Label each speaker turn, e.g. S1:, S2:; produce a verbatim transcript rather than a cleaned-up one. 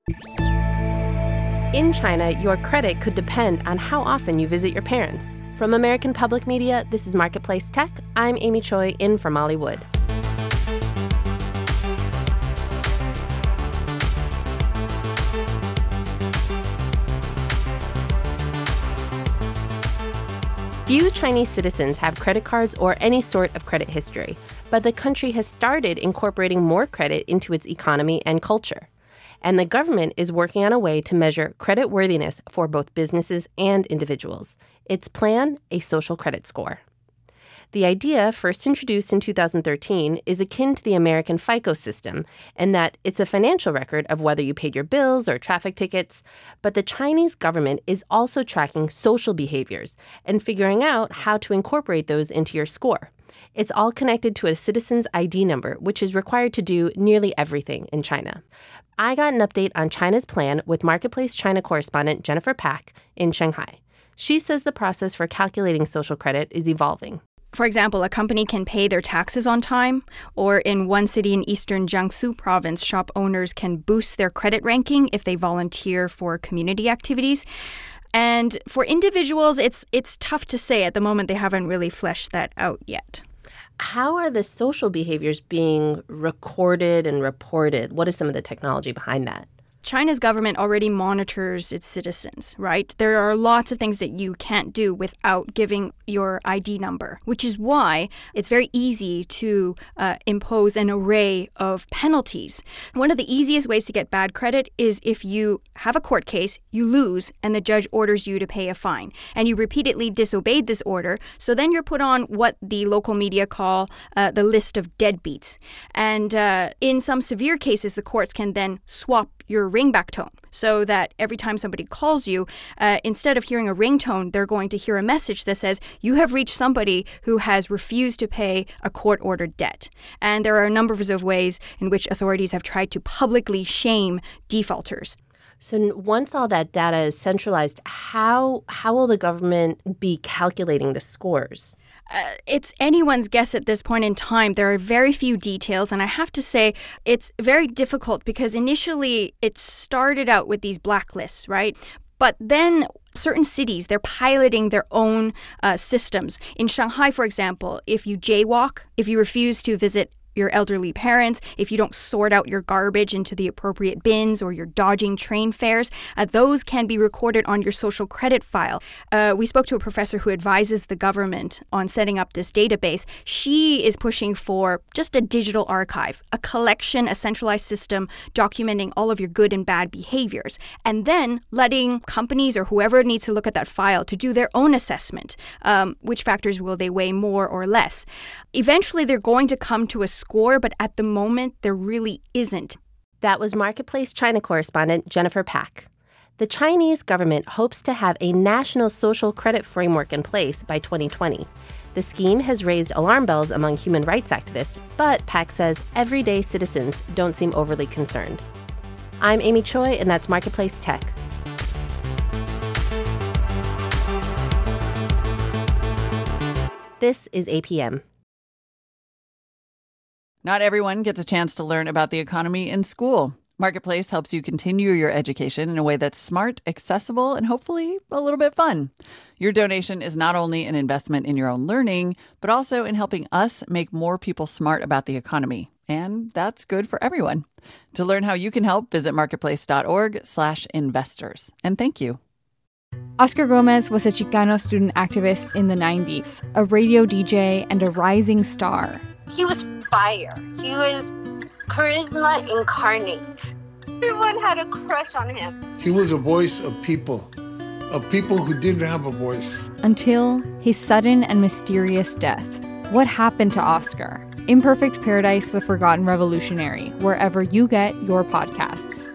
S1: In China, your credit could depend on how often you visit your parents. From American Public Media, this is Marketplace Tech. I'm Amy Choi, in for Molly Wood. Few Chinese citizens have credit cards or any sort of credit history, but the country has started incorporating more credit into its economy and culture. And the government is working on a way to measure credit worthiness for both businesses and individuals. Its plan, a social credit score. The idea, first introduced in two thousand thirteen, is akin to the American FICO system in that it's a financial record of whether you paid your bills or traffic tickets, but the Chinese government is also tracking social behaviors and figuring out how to incorporate those into your score. It's all connected to a citizen's I D number, which is required to do nearly everything in China. I got an update on China's plan with Marketplace China correspondent Jennifer Pak in Shanghai. She says the process for calculating social credit is evolving.
S2: For example, a company can pay their taxes on time, or in one city in eastern Jiangsu province, shop owners can boost their credit ranking if they volunteer for community activities. And for individuals, it's it's tough to say. At the moment, they haven't really fleshed that out yet.
S1: How are the social behaviors being recorded and reported? What is some of the technology behind that?
S2: China's government already monitors its citizens, right? There are lots of things that you can't do without giving your I D number, which is why it's very easy to uh, impose an array of penalties. One of the easiest ways to get bad credit is if you have a court case, you lose, and the judge orders you to pay a fine. And you repeatedly disobeyed this order, so then you're put on what the local media call uh, the list of deadbeats. And uh, in some severe cases, the courts can then swap your ringback tone so that every time somebody calls you, uh, instead of hearing a ringtone, they're going to hear a message that says, you have reached somebody who has refused to pay a court-ordered debt. And there are a number of ways in which authorities have tried to publicly shame defaulters.
S1: So once all that data is centralized, how how will the government be calculating the scores?
S2: Uh, it's anyone's guess at this point in time. There are very few details, and I have to say it's very difficult because initially it started out with these blacklists, right? But then certain cities, they're piloting their own uh, systems. In Shanghai, for example, if you jaywalk, if you refuse to visit your elderly parents, if you don't sort out your garbage into the appropriate bins or you're dodging train fares, uh, those can be recorded on your social credit file. Uh, we spoke to a professor who advises the government on setting up this database. She is pushing for just a digital archive, a collection, a centralized system documenting all of your good and bad behaviors, and then letting companies or whoever needs to look at that file to do their own assessment. Um, which factors will they weigh more or less? Eventually, they're going to come to a score, but at the moment, there really isn't.
S1: That was Marketplace China correspondent Jennifer Pak. The Chinese government hopes to have a national social credit framework in place by twenty twenty. The scheme has raised alarm bells among human rights activists, but Pak says everyday citizens don't seem overly concerned. I'm Amy Choi, and that's Marketplace Tech. This is A P M.
S3: Not everyone gets a chance to learn about the economy in school. Marketplace helps you continue your education in a way that's smart, accessible, and hopefully a little bit fun. Your donation is not only an investment in your own learning, but also in helping us make more people smart about the economy. And that's good for everyone. To learn how you can help, visit marketplace.org slash investors. And thank you.
S4: Oscar Gomez was a Chicano student activist in the nineties, a radio D J and a rising star.
S5: He was fire. He was charisma incarnate. Everyone had a crush on him.
S6: He was a voice of people, of people who didn't have a voice.
S4: Until his sudden and mysterious death. What happened to Oscar? Imperfect Paradise, The Forgotten Revolutionary, wherever you get your podcasts.